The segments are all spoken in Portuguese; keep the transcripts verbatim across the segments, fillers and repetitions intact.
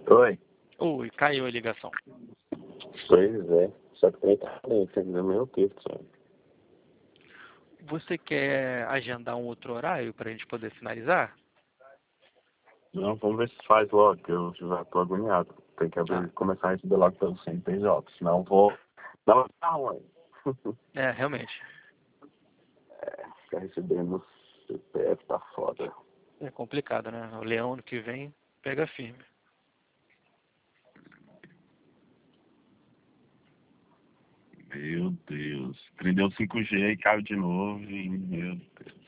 Oi. Oi, caiu a ligação. Pois é. Só que tem talento, ainda meu texto, sabe? Você quer agendar um outro horário para a gente poder finalizar? Não, vamos ver se faz logo, que eu já tô agoniado. Tem que abrir, Ah, começar a receber logo pelo C N P J, senão eu vou dar uma ruim. é, realmente. É, ficar recebendo C P F tá foda. É complicado, né? O leão ano que vem pega firme. Meu Deus. Prendeu o cinco G e caiu de novo e, meu Deus.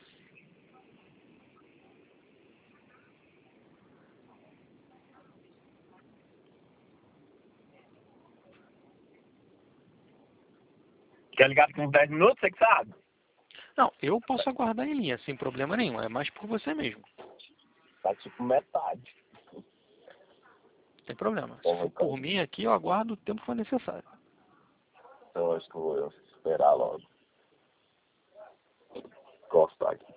Quer ligar com uns dez minutos, você que sabe? Não, eu posso aguardar em linha, sem problema nenhum. É mais por você mesmo. Tá tipo metade. Não tem problema. Se Porra, for cara. por mim aqui, eu aguardo o tempo que for necessário. Então acho que eu vou esperar logo. Gostar aqui.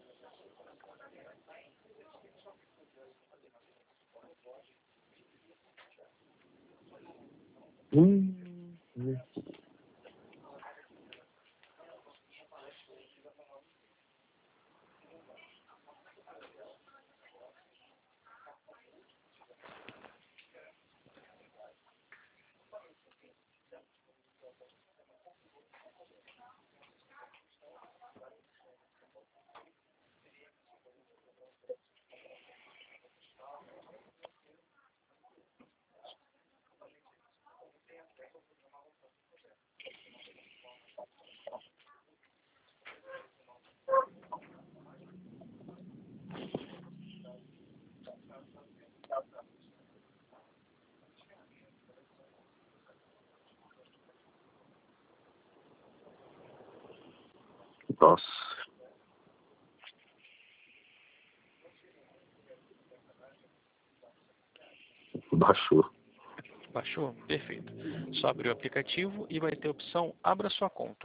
Hum, hum. Nossa. Baixou. Baixou? Perfeito. Só abrir o aplicativo e vai ter a opção Abra sua conta.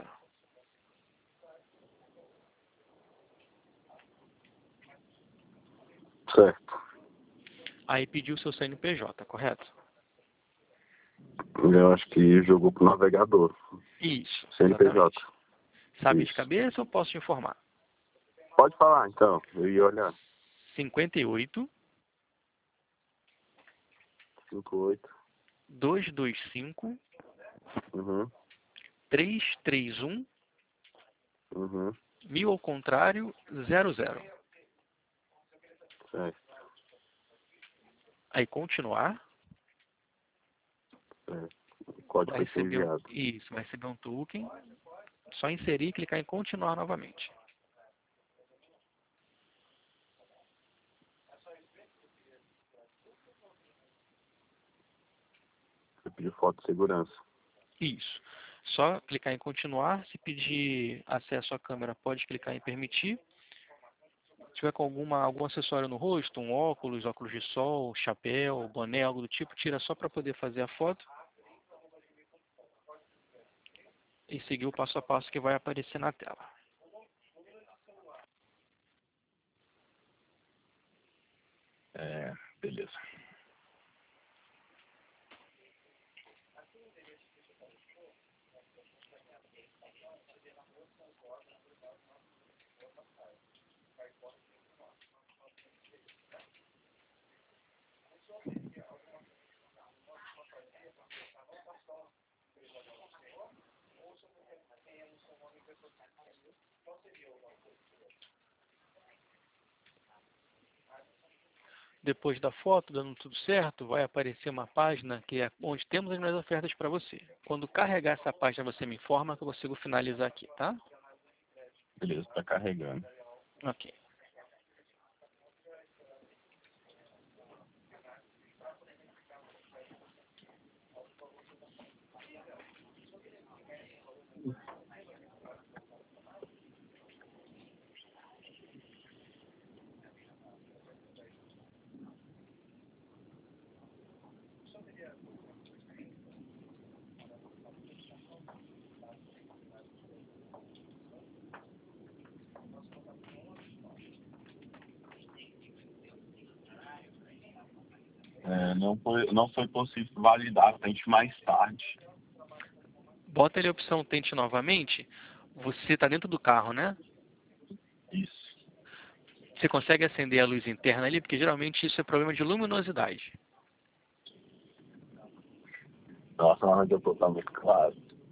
Certo. Aí pediu o seu C N P J, correto? Eu acho que jogou pro navegador. Isso, C N P J. exatamente. Sabe de Isso. cabeça ou posso te informar? Pode falar então. Eu ia olhar. cinquenta e oito, cinco oito. duzentos e vinte e cinco, Uhum. trezentos e trinta e um, Uhum. mil ao contrário, zero zero. Certo. Aí continuar, Certo. O código vai vai ser receber um, enviado. isso, vai receber um token, só inserir e clicar em continuar novamente. Você pediu foto de segurança. Isso. Só clicar em continuar, se pedir acesso à câmera, pode clicar em permitir. Se tiver com alguma, algum acessório no rosto, um óculos, óculos de sol, chapéu, boné, algo do tipo, tira só para poder fazer a foto. E seguir o passo a passo que vai aparecer na tela. É, beleza. Depois da foto, dando tudo certo, vai aparecer uma página que é onde temos as minhas ofertas para você. Quando carregar essa página, você me informa que eu consigo finalizar aqui, tá? Beleza, tá carregando. Ok. É, não, foi, não foi possível validar, tente mais tarde. Bota ali a opção tente novamente. Você está dentro do carro, né? Isso. Você consegue acender a luz interna ali? Porque geralmente isso é problema de luminosidade. Nossa, mas eu tô tá muito claro.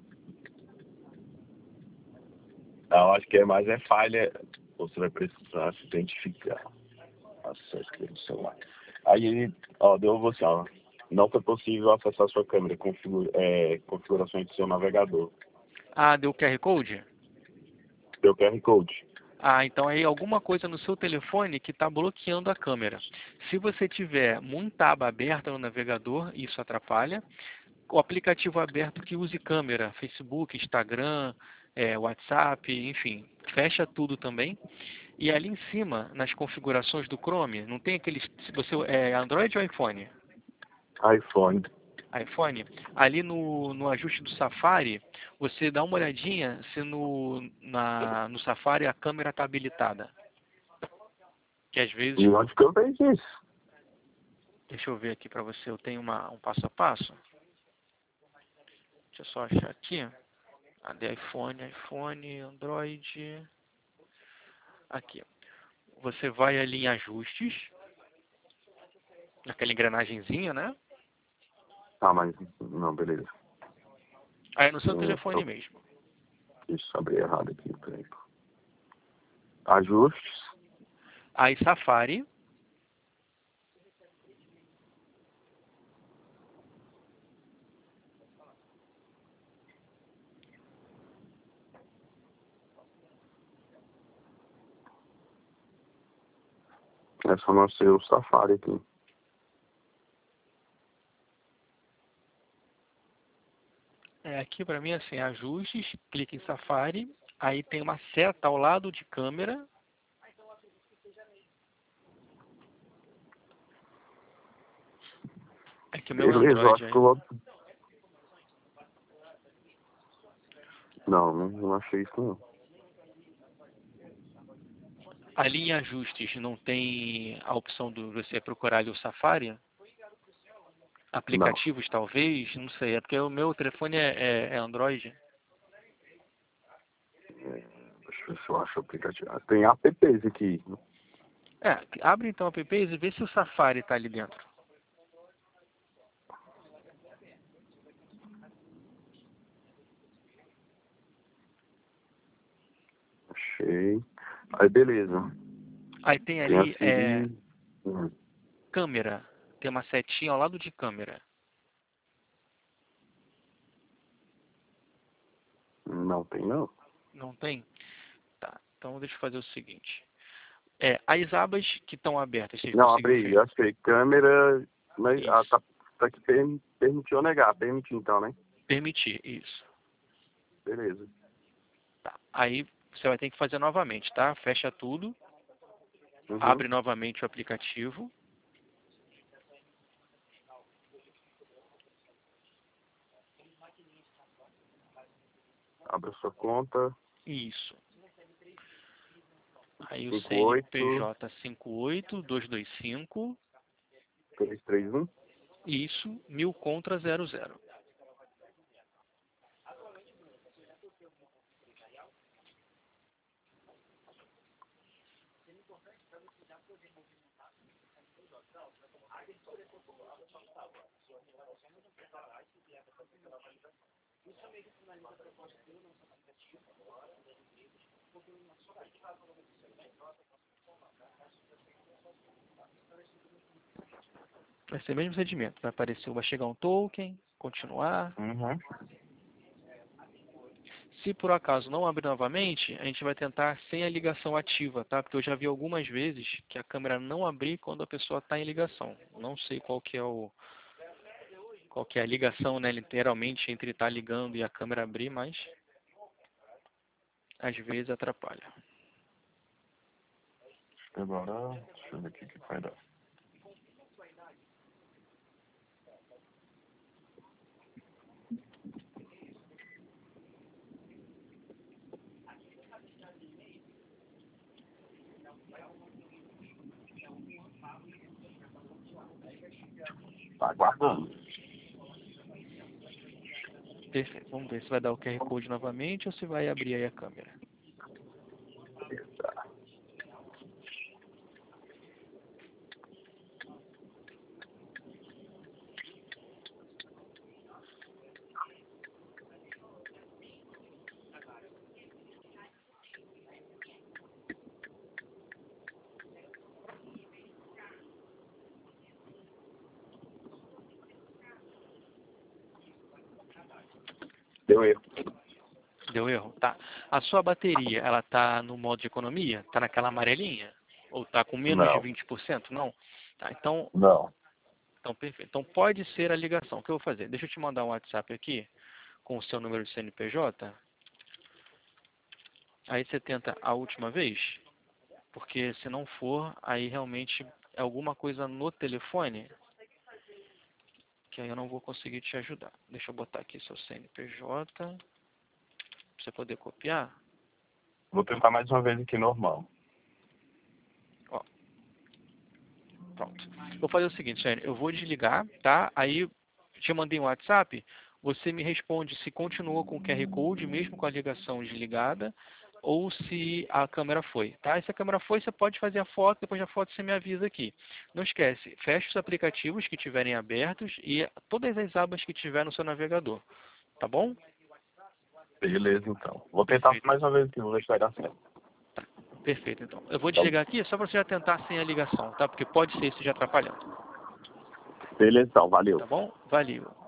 Eu acho que é mais é falha. Você vai precisar se identificar. Acesso aqui no celular. Aí ele, ó, deu você, ó. Não foi possível acessar sua câmera, configura, é, configurações do seu navegador. Ah, deu o Q R Code? Deu Q R Code. Ah, então aí alguma coisa no seu telefone que está bloqueando a câmera. Se você tiver muita aba aberta no navegador, isso atrapalha. O aplicativo aberto que use câmera, Facebook, Instagram, é, WhatsApp, enfim, fecha tudo também. E ali em cima, nas configurações do Chrome, não tem aqueles... Se você é Android ou iPhone? iPhone. iPhone, ali no, no ajuste do Safari, você dá uma olhadinha se no, na, no Safari a câmera está habilitada. Que às vezes... E onde que eu vejo isso? Deixa eu ver aqui para você, eu tenho uma, um passo a passo. Deixa eu só achar aqui. Ah, de iPhone, iPhone, Android. Aqui. Você vai ali em ajustes. Naquela engrenagenzinha, né? Ah, mas não, beleza. Aí no seu Hum, telefone tô... mesmo. Isso, abri errado aqui, peraí. Ajustes. Aí Safari. É só não ser o Safari aqui. É, aqui para mim assim, ajustes, clique em Safari. Aí tem uma seta ao lado de câmera. É que o meu é Beleza, eu Android, acho que hein? eu vou... Não, não, não achei isso não. Ali em ajustes não tem a opção de você procurar ali o Safari? Não. Aplicativos talvez? Não sei, é porque o meu telefone é, é, é Android. É, deixa eu ver se eu acho o aplicativo. Ah, tem apps aqui. É, abre então o app e vê se o Safari está ali dentro. Achei. Aí beleza. Aí tem Tem a ali é, Siri. Hum, câmera. Tem uma setinha ao lado de câmera. Não tem não. Não tem? Tá, então deixa eu fazer o seguinte. É, as abas que estão abertas, vocês Não, conseguiram abri, fechar? achei. Câmera. Mas ah, Isso. tá, tá aqui permi- permitiu negar. Permitiu então, né? Permitir, isso. Beleza. Tá. Aí você vai ter que fazer novamente, tá? Fecha tudo. Uhum. Abre novamente o aplicativo. Abre a sua conta. Isso. Aí o cinco oito C N P J cinco oito dois dois cinco. três três um. Isso, mil contra zero zero. Vai ser o mesmo procedimento. Vai aparecer, vai chegar um token, continuar. Uhum. Se por acaso não abrir novamente, a gente vai tentar sem a ligação ativa, tá? Porque eu já vi algumas vezes que a câmera não abrir quando a pessoa está em ligação. Não sei qual que é o qual que é a ligação, né, literalmente entre estar ligando e a câmera abrir, mas às vezes atrapalha. Agora, deixa eu ver aqui o que vai dar. Tá aguardando. Perfeito. Vamos ver se vai dar o Q R Code novamente ou se vai abrir aí a câmera. Eita. Deu erro. Deu erro? Tá. A sua bateria, ela tá no modo de economia? Tá naquela amarelinha? Ou tá com menos de Não. vinte por cento? Não? Tá, então, Não. então, perfeito. Então, pode ser a ligação. O que eu vou fazer? Deixa eu te mandar um WhatsApp aqui com o seu número de C N P J. Aí você tenta a última vez, porque se não for, aí realmente é alguma coisa no telefone que aí eu não vou conseguir te ajudar. Deixa eu botar aqui seu C N P J para você poder copiar. Vou tentar mais uma vez aqui normal. Ó, pronto. Vou fazer o seguinte, Shane, eu vou desligar, tá? Aí te mandei um WhatsApp, você me responde se continua com o Q R Code, mesmo com a ligação desligada, ou se a câmera foi, tá? E se a câmera foi, você pode fazer a foto, depois da foto você me avisa aqui. Não esquece, feche os aplicativos que estiverem abertos e todas as abas que tiver no seu navegador, tá bom? Beleza, então. Vou tentar Perfeito. mais uma vez aqui, vou ver se vai dar certo. Perfeito, então. Eu vou Então, desligar aqui só para você já tentar sem a ligação, tá? Porque pode ser isso já atrapalhando. beleza, então. Valeu. Tá bom? Valeu.